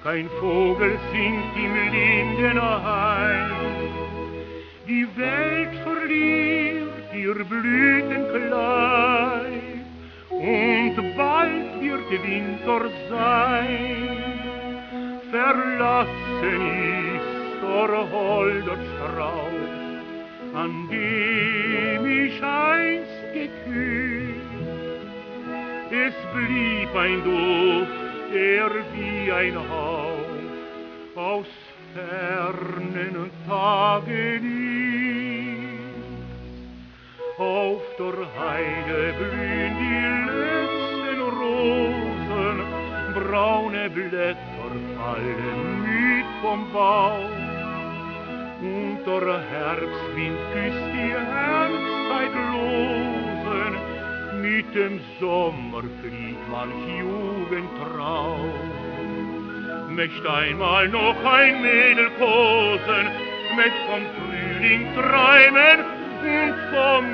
kein Vogel singt im Lindenhain. Die Welt verliert ihr Blütenkleid und bald wird Winter sein. Verlassen ist der holde Strauch, an dem ich einst geküsst. Es blieb ein Duft, der wie ein Hauch aus fernen Tagen ist. Auf der Heide blühen die letzten Rosen, braune Blätter fallen müd vom Baum. Und der Herbstwind küsst die Herbstzeitlosen, mit dem Sommer flieht manch Jugendtraum. Möcht einmal noch ein Mädel kosen, möcht vom Frühling träumen und vom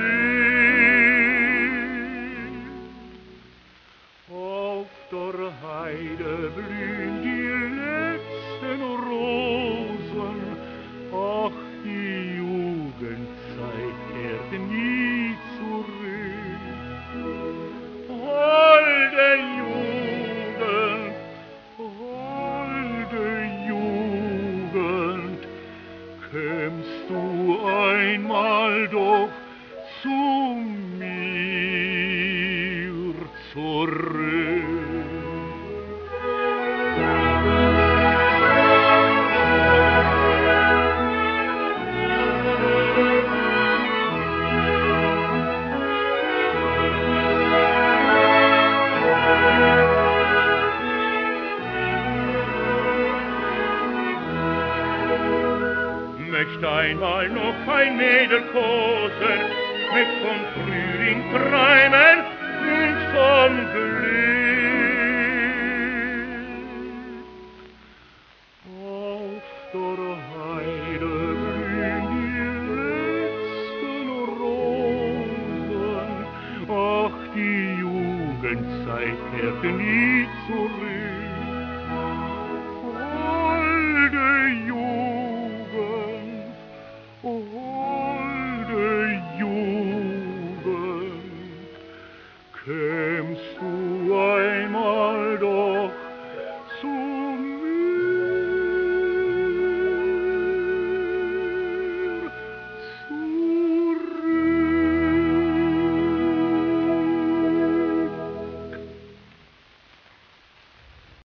Glück. Auf der Heide blühen die letzten Rosen, ach, die Jugendzeit kehrt nie zurück. Holde Jugend, kämst du einmal doch zu mir zurück. Möcht einmal noch ein Mädel kosen, möcht vom Frühling träumen und vom Glück. Auf der Heide blühen die letzten Rosen, ach, die Jugendzeit kehrt nie zurück.